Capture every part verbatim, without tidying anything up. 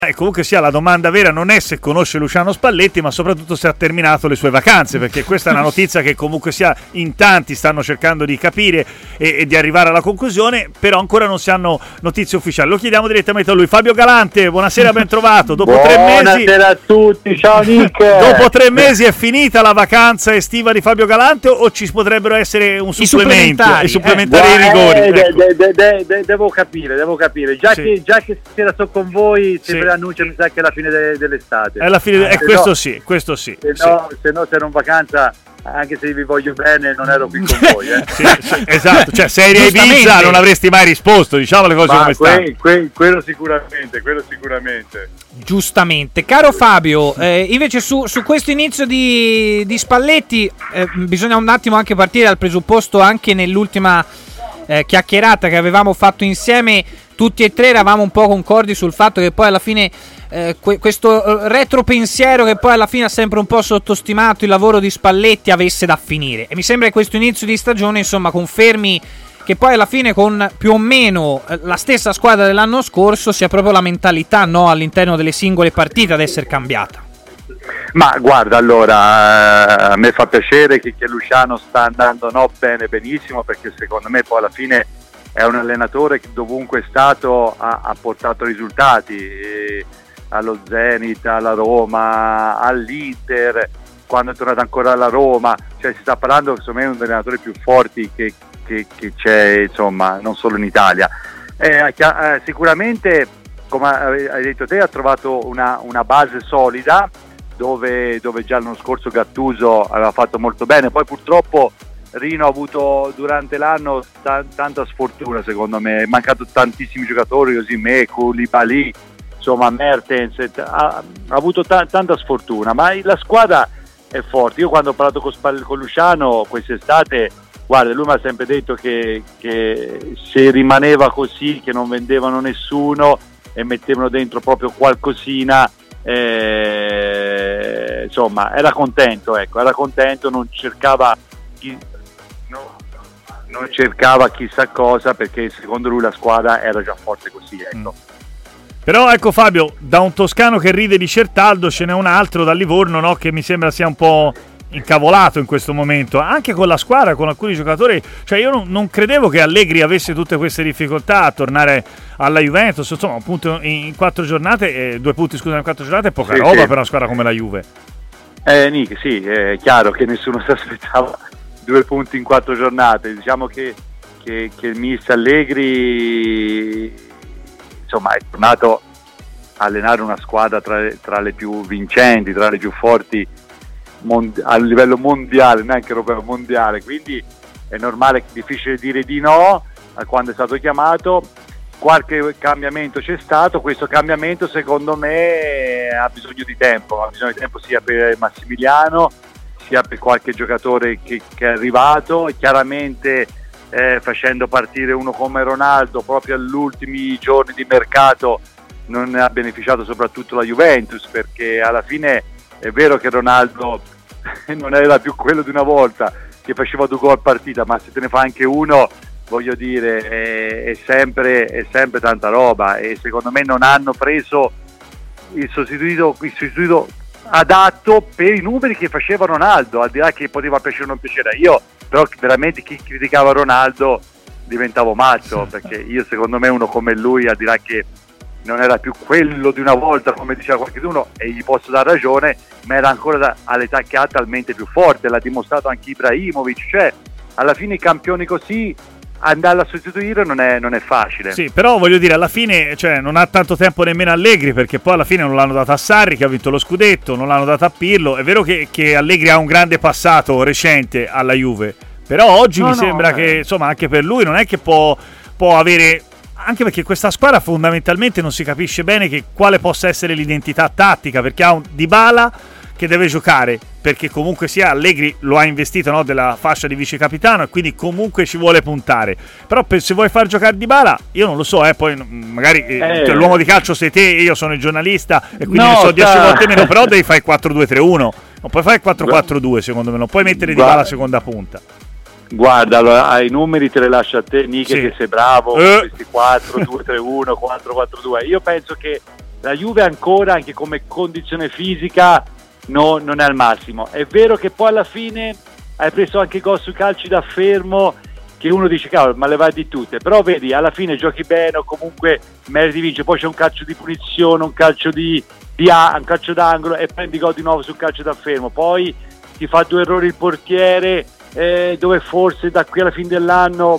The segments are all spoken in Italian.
E comunque sia, la domanda vera non è se conosce Luciano Spalletti, ma soprattutto se ha terminato le sue vacanze, perché questa è una notizia che comunque sia in tanti stanno cercando di capire e, e di arrivare alla conclusione, però ancora non si hanno notizie ufficiali. Lo chiediamo direttamente a lui. Fabio Galante, buonasera, ben trovato. Dopo tre mesi, buonasera a tutti, ciao Nick. Dopo tre mesi è finita la vacanza estiva di Fabio Galante o ci potrebbero essere un supplemento? I supplementari, I supplementari eh, ai rigori. Eh, ecco. de, de, de, de, devo capire, devo capire. Già, sì. che, già che stasera sto con voi, sì. sempre l'annuncio, mi sa che è la fine de, dell'estate. È la fine, eh, eh, questo no, sì, questo sì. Se sì. no, se no, se ero in vacanza, anche se vi voglio bene, non ero qui con voi. Eh. sì, sì, esatto, cioè se eri a Ibiza non avresti mai risposto, diciamo le cose Ma come stanno. que, que, quello sicuramente, quello sicuramente. Giustamente. Caro Fabio, eh, invece su, su questo inizio di, di Spalletti eh, bisogna un attimo anche partire dal presupposto, anche nell'ultima eh, chiacchierata che avevamo fatto insieme, tutti e tre eravamo un po' concordi sul fatto che poi alla fine eh, que- questo retropensiero che poi alla fine ha sempre un po' sottostimato il lavoro di Spalletti avesse da finire, e mi sembra che questo inizio di stagione insomma confermi che poi alla fine con più o meno la stessa squadra dell'anno scorso sia proprio la mentalità, no, all'interno delle singole partite ad essere cambiata. Ma guarda, allora a me fa piacere che, che Luciano sta andando no bene benissimo, perché secondo me poi alla fine è un allenatore che dovunque è stato ha, ha portato risultati, e allo Zenit, alla Roma, all'Inter, quando è tornato ancora alla Roma, cioè si sta parlando secondo me è uno degli allenatori più forti che, che, che c'è, insomma, non solo in Italia. Eh, eh, sicuramente, come hai detto te, ha trovato una, una base solida dove, dove già l'anno scorso Gattuso aveva fatto molto bene, poi purtroppo Rino ha avuto durante l'anno t- tanta sfortuna, secondo me, è mancato tantissimi giocatori, Osimhen, Koulibaly, insomma Mertens, ha, ha avuto t- tanta sfortuna, ma la squadra è forte. Io quando ho parlato con, Spal- con Luciano quest'estate, guarda, lui mi ha sempre detto che, che se rimaneva così, che non vendevano nessuno e mettevano dentro proprio qualcosina, eh, insomma era contento, ecco, era contento, non cercava chi, no, non cercava chissà cosa, perché secondo lui la squadra era già forte così, ecco. Mm. Però ecco Fabio, da un toscano che ride di Certaldo ce n'è un altro da Livorno, no, che mi sembra sia un po' incavolato in questo momento, anche con la squadra, con alcuni giocatori. Cioè io non, non credevo che Allegri avesse tutte queste difficoltà a tornare alla Juventus, insomma un punto in quattro giornate, eh, due punti scusa in quattro giornate è poca sì, roba sì. per una squadra come la Juve. Eh Nick, sì, è chiaro che nessuno si aspettava due punti in quattro giornate, diciamo che, che, che il mister Allegri insomma è tornato a allenare una squadra tra, tra le più vincenti, tra le più forti Mond- a livello mondiale, neanche europeo, mondiale, quindi è normale, difficile dire di no a quando è stato chiamato. Qualche cambiamento c'è stato, questo cambiamento secondo me ha bisogno di tempo, ha bisogno di tempo sia per Massimiliano sia per qualche giocatore che, che è arrivato, e chiaramente eh, facendo partire uno come Ronaldo proprio agli ultimi giorni di mercato non ne ha beneficiato soprattutto la Juventus, perché alla fine è vero che Ronaldo non era più quello di una volta che faceva due gol a partita, ma se te ne fa anche uno, voglio dire, è, è, sempre, è sempre tanta roba, e secondo me non hanno preso il sostituto, il sostituto adatto per i numeri che faceva Ronaldo, al di là che poteva piacere o non piacere. Io però veramente chi criticava Ronaldo diventavo matto, perché io secondo me uno come lui, al di là che non era più quello di una volta come diceva qualcuno, e gli posso dare ragione, ma era ancora da, all'età che ha talmente più forte, l'ha dimostrato anche Ibrahimovic, cioè alla fine i campioni così andarla a sostituire non è, non è facile. Sì, però voglio dire, alla fine, cioè, non ha tanto tempo nemmeno Allegri, perché poi alla fine non l'hanno data a Sarri che ha vinto lo scudetto, non l'hanno data a Pirlo. È vero che, che Allegri ha un grande passato recente alla Juve, però oggi no, mi no, sembra eh. che insomma anche per lui non è che può, può avere, anche perché questa squadra fondamentalmente non si capisce bene che quale possa essere l'identità tattica, perché ha un Dybala che deve giocare, perché comunque sia Allegri lo ha investito, no, della fascia di vice capitano, e quindi comunque ci vuole puntare. Però per, se vuoi far giocare Dybala, io non lo so, eh, poi magari eh, cioè, l'uomo di calcio sei te, io sono il giornalista e quindi no, ne so dieci sta... volte meno, però devi fare il quattro due tre uno, non puoi fare il quattro quattro due, secondo me non puoi mettere Dybala a seconda punta. Guarda, allora, i numeri te le lascio a te, Niche, sì. che sei bravo, eh. questi quattro due tre uno, quattro quattro due. Io penso che la Juve ancora, anche come condizione fisica, no, non è al massimo. È vero che poi alla fine hai preso anche gol sui calci da fermo, che uno dice, cavolo, ma le vai di tutte. Però vedi, alla fine giochi bene o comunque meriti di vincere. Poi c'è un calcio di punizione, un calcio di, di a, un calcio d'angolo e prendi gol di nuovo sul calcio da fermo. Poi ti fa due errori il portiere, Eh, dove forse da qui alla fine dell'anno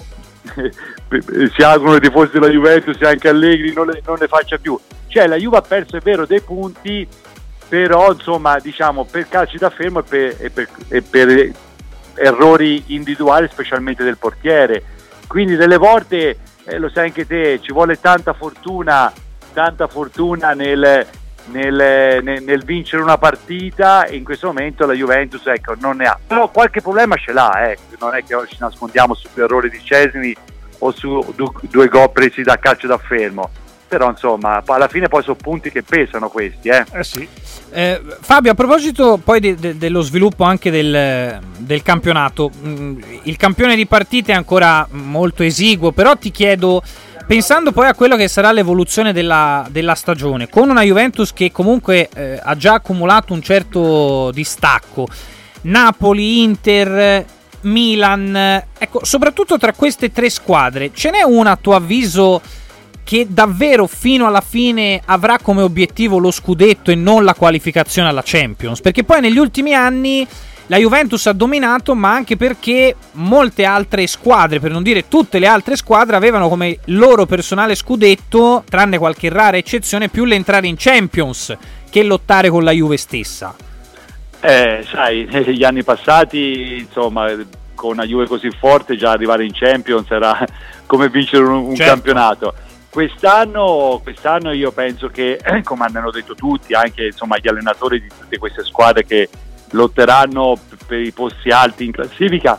si augurano i tifosi della Juventus e anche Allegri non, le, non ne faccia più. Cioè la Juve ha perso, è vero, dei punti, però insomma diciamo per calci da fermo e per, e per, e per errori individuali, specialmente del portiere. Quindi delle volte, eh, lo sai anche te, ci vuole tanta fortuna, tanta fortuna nel Nel, nel, nel vincere una partita, e in questo momento la Juventus, ecco, non ne ha, però qualche problema ce l'ha, eh. Non è che ci nascondiamo su errori di Szczęsny o su du, due gol presi da calcio da fermo, però insomma alla fine poi sono punti che pesano questi, eh, eh sì. Eh, Fabio, a proposito poi de, de, dello sviluppo anche del, del campionato, il campione di partite è ancora molto esiguo, però ti chiedo, pensando poi a quello che sarà l'evoluzione della, della stagione, con una Juventus che comunque eh, ha già accumulato un certo distacco, Napoli, Inter, Milan, ecco, soprattutto tra queste tre squadre, ce n'è una a tuo avviso che davvero fino alla fine avrà come obiettivo lo scudetto e non la qualificazione alla Champions? Perché poi negli ultimi anni la Juventus ha dominato, ma anche perché molte altre squadre, per non dire tutte le altre squadre, avevano come loro personale scudetto, tranne qualche rara eccezione, più l'entrare in Champions che lottare con la Juve stessa. Eh, sai, negli anni passati, insomma, con una Juve così forte già arrivare in Champions era come vincere un, un certo. campionato. Quest'anno, quest'anno io penso che, eh, come hanno detto tutti, anche insomma gli allenatori di tutte queste squadre che lotteranno per i posti alti in classifica,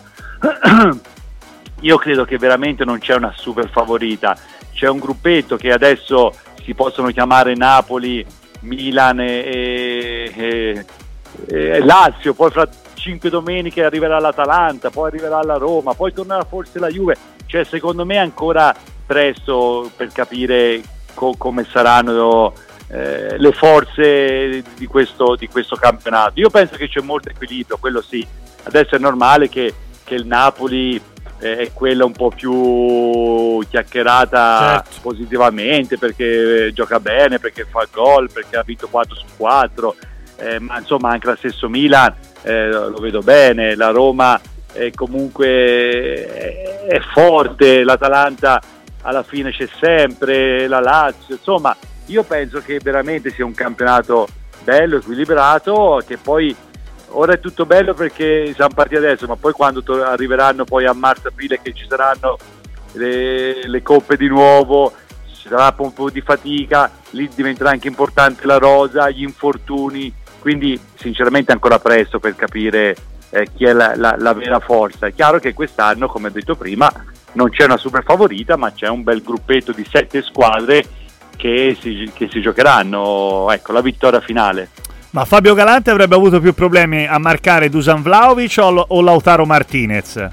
io credo che veramente non c'è una super favorita, c'è un gruppetto che adesso si possono chiamare Napoli, Milan e, e, e Lazio, poi fra cinque domeniche arriverà l'Atalanta, poi arriverà la Roma, poi tornerà forse la Juve. Cioè secondo me è ancora presto per capire co- come saranno Eh, le forze di questo, di questo campionato. Io penso che c'è molto equilibrio, quello sì. Adesso è normale che, che il Napoli eh, è quella un po' più chiacchierata, certo, positivamente, perché gioca bene, perché fa gol, perché ha vinto quattro su quattro, eh, ma insomma anche lo stesso Milan eh, lo vedo bene, la Roma è comunque è, è forte, l'Atalanta alla fine c'è sempre, la Lazio, insomma io penso che veramente sia un campionato bello, equilibrato, che poi ora è tutto bello perché siamo partiti adesso, ma poi quando to- arriveranno poi a marzo-aprile, che ci saranno le, le coppe di nuovo, ci sarà un po' di fatica, lì diventerà anche importante la rosa, gli infortuni, quindi sinceramente è ancora presto per capire eh, chi è la, la, la vera forza. È chiaro che quest'anno, come ho detto prima, non c'è una super favorita, ma c'è un bel gruppetto di sette squadre Che si, che si giocheranno, ecco, la vittoria finale. Ma Fabio Galante avrebbe avuto più problemi a marcare Dusan Vlahovic o, o Lautaro Martinez?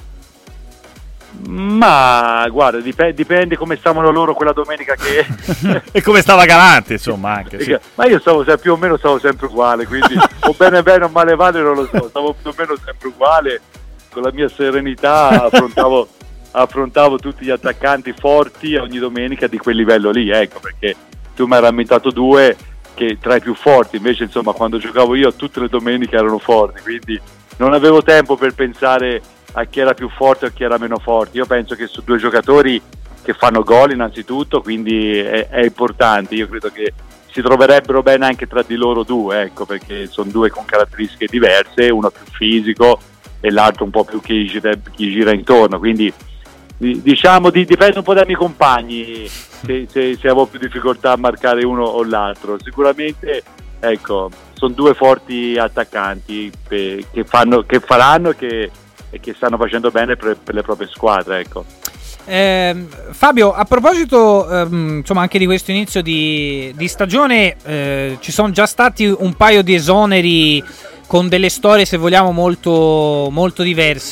Ma guarda, dipende, dipende come stavano loro quella domenica che e come stava Galante, insomma, anche sì. Ma io stavo più o meno stavo sempre uguale, quindi o bene bene o male male non lo so, stavo più o meno sempre uguale, con la mia serenità affrontavo affrontavo tutti gli attaccanti forti ogni domenica di quel livello lì, ecco, perché tu mi hai rammentato due che tra i più forti, invece insomma quando giocavo io tutte le domeniche erano forti, quindi non avevo tempo per pensare a chi era più forte o a chi era meno forte. Io penso che su due giocatori che fanno gol innanzitutto, quindi è, è importante, io credo che si troverebbero bene anche tra di loro due, ecco, perché sono due con caratteristiche diverse, uno più fisico e l'altro un po' più chi gira, chi gira intorno, quindi diciamo di, dipende un po' dai miei compagni se, se, se avevo più difficoltà a marcare uno o l'altro. Sicuramente ecco, sono due forti attaccanti pe, che, fanno, che faranno e che, e che stanno facendo bene per, per le proprie squadre, ecco. Eh, Fabio, a proposito ehm, insomma anche di questo inizio di, di stagione, eh, ci sono già stati un paio di esoneri con delle storie, se vogliamo, molto, molto diverse.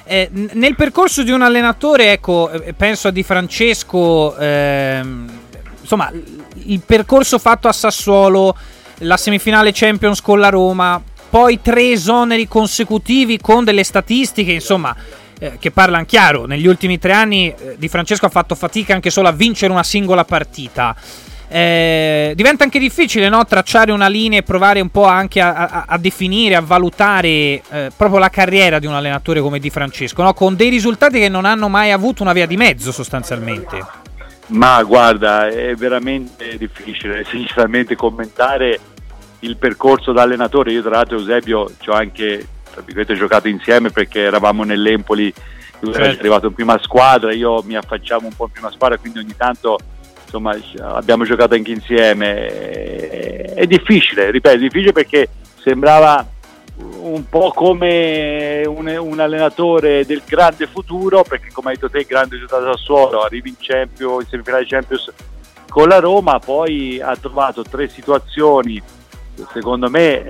Eh, nel percorso di un allenatore, ecco, penso a Di Francesco, ehm, insomma, il percorso fatto a Sassuolo, la semifinale Champions con la Roma, poi tre esoneri consecutivi con delle statistiche, insomma, eh, che parlano chiaro. Negli ultimi tre anni eh, Di Francesco ha fatto fatica anche solo a vincere una singola partita. Eh, diventa anche difficile, no, tracciare una linea e provare un po' anche a, a, a definire, a valutare eh, proprio la carriera di un allenatore come Di Francesco, no? Con dei risultati che non hanno mai avuto una via di mezzo sostanzialmente. Ma guarda, è veramente difficile sinceramente commentare il percorso da allenatore. Io tra l'altro Eusebio ci ho anche tra virgolette giocato insieme, perché eravamo nell'Empoli, lui certo. È arrivato in prima squadra, io mi affacciavo un po' in prima squadra, quindi ogni tanto insomma abbiamo giocato anche insieme. È difficile, ripeto, è difficile perché sembrava un po' come un, un allenatore del grande futuro, perché come hai detto te, grande risultato da Sassuolo, arrivi in Champions, in semifinale Champions con la Roma, poi ha trovato tre situazioni secondo me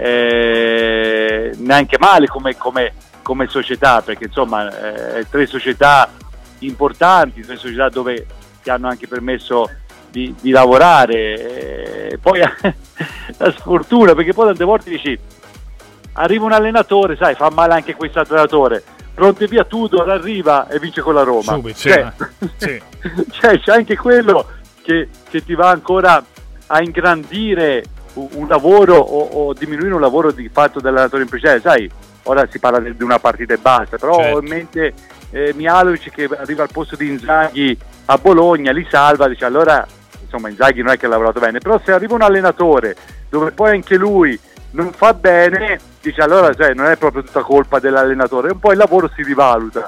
eh, neanche male come, come, come società, perché insomma eh, tre società importanti, tre società dove ti hanno anche permesso di, di lavorare, e poi la sfortuna, perché poi tante volte dici arriva un allenatore, sai, fa male anche questo allenatore, pronto e via Tudor arriva e vince con la Roma. Subito, cioè, sì. Cioè, c'è anche quello che, che ti va ancora a ingrandire un, un lavoro o, o diminuire un lavoro di fatto dell'allenatore in precedenza. Sai, ora si parla di una partita e basta, però certo. Ho in mente eh, Mihajlovic che arriva al posto di Inzaghi a Bologna, li salva, dice allora insomma Inzaghi non è che ha lavorato bene, però se arriva un allenatore dove poi anche lui non fa bene, dice allora cioè, non è proprio tutta colpa dell'allenatore, un po' il lavoro si rivaluta.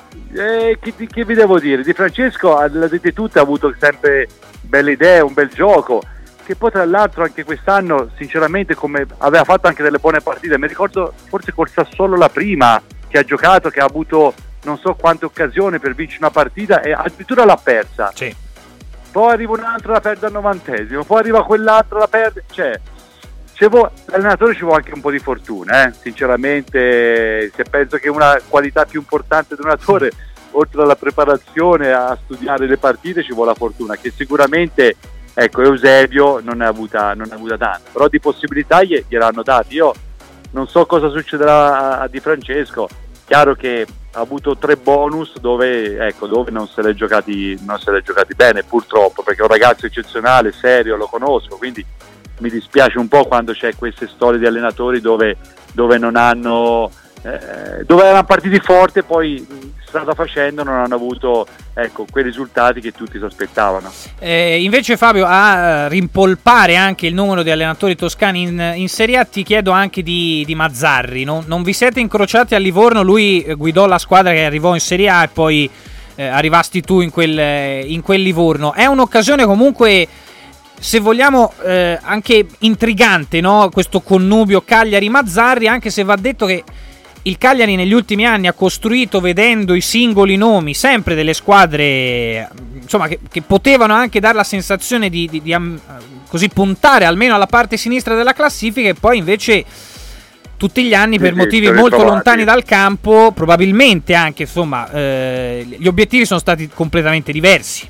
E che, che vi devo dire? Di Francesco, l'ha dette tutte, ha avuto sempre belle idee, un bel gioco, che poi tra l'altro anche quest'anno sinceramente come aveva fatto anche delle buone partite, mi ricordo forse col Sassuolo la prima che ha giocato, che ha avuto non so quante occasioni per vincere una partita e addirittura l'ha persa. Sì. Poi arriva un'altra, la perde al novantesimo, poi arriva quell'altra, la perde, cioè l'allenatore ci vuole anche un po' di fortuna, eh? Sinceramente, se penso che una qualità più importante di un allenatore, oltre alla preparazione a studiare le partite, ci vuole la fortuna, che sicuramente ecco Eusebio non ne ha avuta, non ne ha avuta tante, però di possibilità gliel'hanno date. Io non so cosa succederà a, a Di Francesco, chiaro che ha avuto tre bonus dove, ecco, dove non se l'è giocati, non se l'è giocati bene purtroppo, perché è un ragazzo eccezionale, serio, lo conosco, quindi mi dispiace un po' quando c'è queste storie di allenatori dove, dove non hanno eh, dove erano partiti forte, poi strada facendo non hanno avuto ecco quei risultati che tutti si aspettavano. Eh, invece Fabio, a rimpolpare anche il numero di allenatori toscani in, in Serie A, ti chiedo anche di, di Mazzarri. Non, non vi siete incrociati a Livorno? Lui guidò la squadra che arrivò in Serie A e poi eh, arrivasti tu in quel, in quel Livorno. È un'occasione comunque, se vogliamo, eh, anche intrigante, no? Questo connubio Cagliari-Mazzarri, anche se va detto che il Cagliari negli ultimi anni ha costruito, vedendo i singoli nomi, sempre delle squadre insomma che, che potevano anche dare la sensazione di, di, di um, così puntare almeno alla parte sinistra della classifica, e poi invece tutti gli anni per sì, motivi molto trovati. lontani dal campo, probabilmente anche insomma eh, gli obiettivi sono stati completamente diversi.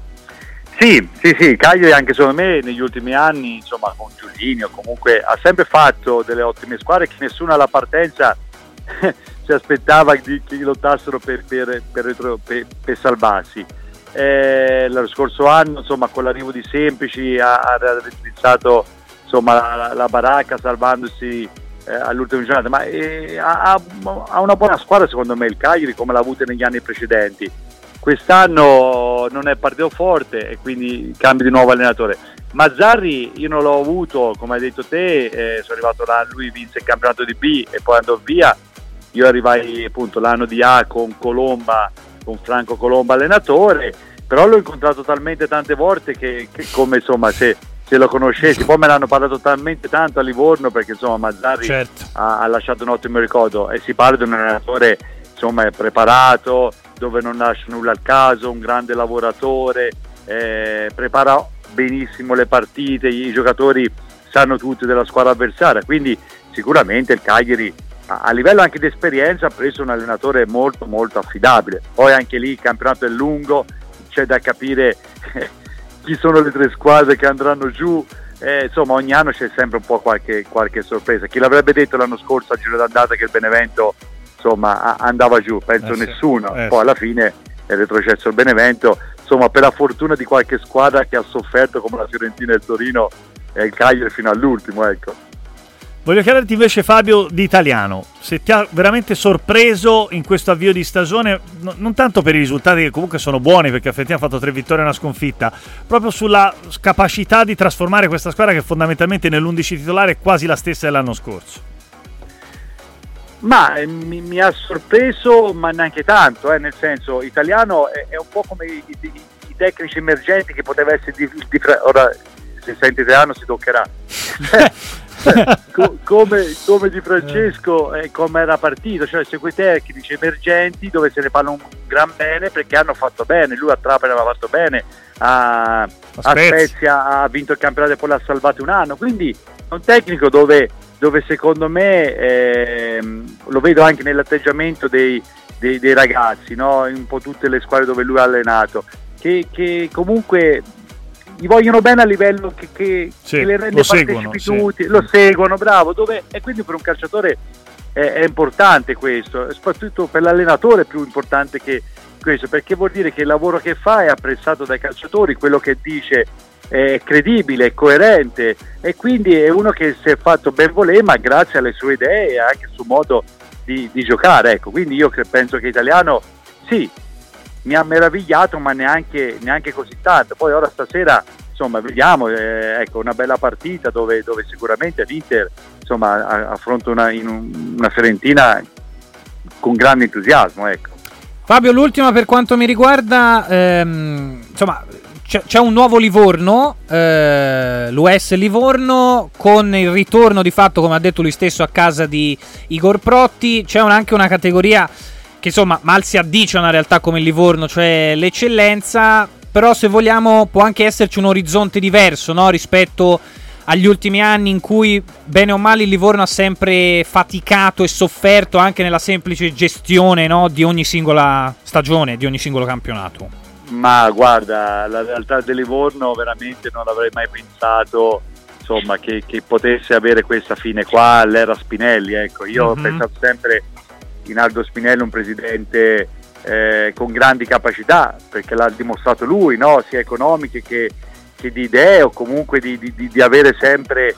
Sì, sì, sì, Cagliari anche secondo me negli ultimi anni, insomma, con Giulinio comunque ha sempre fatto delle ottime squadre che nessuno alla partenza si aspettava di, che lottassero per, per, per, per, per salvarsi. Eh, lo scorso anno, insomma, con l'arrivo di Semplici ha, ha realizzato insomma la, la, la baracca, salvandosi eh, all'ultima giornata, ma eh, ha, ha una buona squadra secondo me il Cagliari, come l'ha avuta negli anni precedenti. Quest'anno non è partito forte e quindi cambia di nuovo allenatore. Mazzarri io non l'ho avuto, come hai detto te, eh, sono arrivato là, lui vinse il campionato di B e poi andò via. Io arrivai appunto l'anno di A con Colomba, con Franco Colomba allenatore, però l'ho incontrato talmente tante volte che, che come insomma se, se lo conoscessi, poi me l'hanno parlato talmente tanto a Livorno, perché insomma Mazzarri certo. ha, ha lasciato un ottimo ricordo, e si parla di un allenatore insomma preparato, dove non lascia nulla al caso, un grande lavoratore, eh, prepara benissimo le partite, i giocatori sanno tutti della squadra avversaria, quindi sicuramente il Cagliari a, a livello anche di esperienza ha preso un allenatore molto molto affidabile. Poi anche lì il campionato è lungo, c'è da capire chi sono le tre squadre che andranno giù, eh, insomma ogni anno c'è sempre un po' qualche, qualche sorpresa. Chi l'avrebbe detto l'anno scorso a giro d'andata che il Benevento insomma a, andava giù? Penso eh sì, nessuno, eh poi sì. alla fine è retrocesso il Benevento, insomma per la fortuna di qualche squadra che ha sofferto come la Fiorentina e il Torino e il Cagliari fino all'ultimo, ecco. Voglio chiederti invece, Fabio, di Italiano, se ti ha veramente sorpreso in questo avvio di stagione, no, non tanto per i risultati che comunque sono buoni, perché effettivamente ha fatto tre vittorie e una sconfitta, proprio sulla capacità di trasformare questa squadra che fondamentalmente nell'undici titolare è quasi la stessa dell'anno scorso. Ma eh, mi, mi ha sorpreso, ma neanche tanto, eh, nel senso, Italiano è, è un po' come i, i, i tecnici emergenti che poteva essere di, di, ora se sente Italiano si toccherà. Co- come, come Di Francesco e eh, come era partito, cioè se quei tecnici emergenti dove se ne fanno un gran bene perché hanno fatto bene, lui a Trapani aveva fatto bene, a, a Spezia ha vinto il campionato e poi l'ha salvato un anno, quindi è un tecnico dove, dove secondo me eh, lo vedo anche nell'atteggiamento dei, dei, dei ragazzi, no? In un po' tutte le squadre dove lui ha allenato, che, che comunque gli vogliono bene a livello che, che, sì, che le rende partecipi tutti, sì. Lo seguono, bravo, dove, e quindi per un calciatore è, è importante questo, soprattutto per l'allenatore è più importante che questo, perché vuol dire che il lavoro che fa è apprezzato dai calciatori, quello che dice è credibile, è coerente, e quindi è uno che si è fatto ben volere, ma grazie alle sue idee e anche al suo modo di, di giocare, ecco. Quindi io penso che Italiano sì, mi ha meravigliato, ma neanche, neanche così tanto. Poi ora stasera insomma vediamo, eh, ecco, una bella partita dove, dove sicuramente l'Inter insomma affronta una, in un, una Fiorentina con grande entusiasmo, ecco. Fabio, l'ultima per quanto mi riguarda, ehm, insomma c'è, c'è un nuovo Livorno, eh, l'U S Livorno, con il ritorno di fatto, come ha detto lui stesso, a casa di Igor Protti. C'è un, anche una categoria che insomma mal si addice a una realtà come il Livorno, cioè l'eccellenza, però se vogliamo può anche esserci un orizzonte diverso, no? Rispetto agli ultimi anni in cui bene o male il Livorno ha sempre faticato e sofferto anche nella semplice gestione, no? Di ogni singola stagione, di ogni singolo campionato. Ma guarda, la realtà del Livorno veramente non avrei mai pensato insomma che, che potesse avere questa fine qua all'era Spinelli, ecco. Io mm-hmm. ho pensato sempre Rinaldo Spinelli, un presidente eh, con grandi capacità, perché l'ha dimostrato lui, no? Sia economiche che, che di idee, o comunque di, di, di avere sempre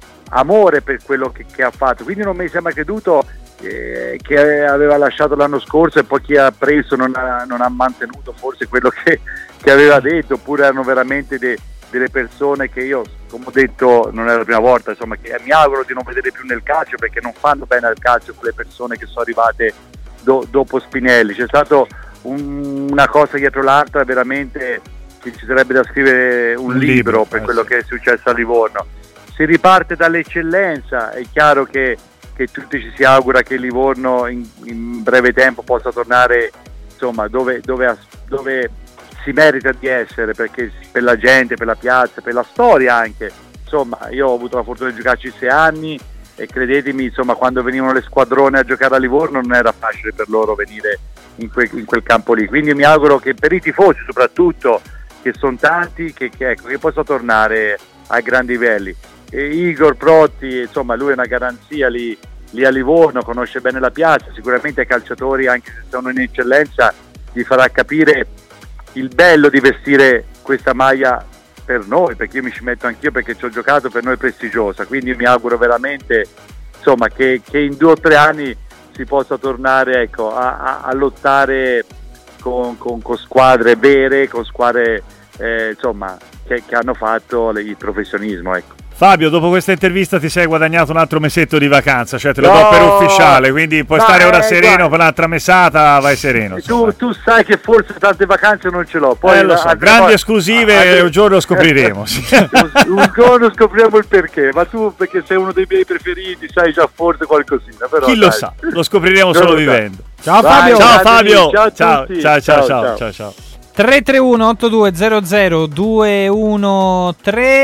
amore per quello che, che ha fatto. Quindi non mi sembra creduto eh, che aveva lasciato l'anno scorso e poi chi ha preso non ha, non ha mantenuto forse quello che, che aveva detto, oppure erano veramente de, delle persone che io, come ho detto, non è la prima volta, insomma, che mi auguro di non vedere più nel calcio, perché non fanno bene al calcio quelle persone che sono arrivate do, dopo Spinelli. C'è stato un, una cosa dietro l'altra veramente che ci sarebbe da scrivere un, un libro, libro per eh, quello sì. che è successo a Livorno. Si riparte dall'eccellenza, è chiaro che, che tutti ci si augura che Livorno in, in breve tempo possa tornare insomma dove, dove, dove si merita di essere, perché per la gente, per la piazza, per la storia anche, insomma io ho avuto la fortuna di giocarci sei anni e credetemi, insomma, quando venivano le squadrone a giocare a Livorno non era facile per loro venire in quel, in quel campo lì, quindi mi auguro che per i tifosi soprattutto, che sono tanti, che, che, ecco, che possa tornare ai grandi livelli. E Igor Protti, insomma, lui è una garanzia lì, lì a Livorno, conosce bene la piazza, sicuramente ai calciatori, anche se sono in eccellenza, gli farà capire il bello di vestire questa maglia per noi, perché io mi ci metto anch'io, perché ci ho giocato, per noi è prestigiosa, quindi mi auguro veramente insomma che, che in due o tre anni si possa tornare, ecco, a, a, a lottare con, con, con squadre vere, con squadre eh, insomma che, che hanno fatto il professionismo, ecco. Fabio, dopo questa intervista ti sei guadagnato un altro mesetto di vacanza, cioè te lo no, do per ufficiale, quindi puoi stare ora eh, sereno, guarda, per un'altra mesata vai sereno. Tu, tu sai che forse tante vacanze non ce l'ho. Poi eh, lo so, a, grandi a, esclusive, a, un giorno scopriremo. Sì. un, un giorno scopriremo il perché, ma tu perché sei uno dei miei preferiti sai già forse qualcosina. Però, chi lo dai. sa, lo scopriremo solo vivendo. Ciao Fabio. Ciao Fabio. Ciao, ciao, ciao, ciao, ciao, ciao, ciao. tre tre uno otto due zero zero due uno tre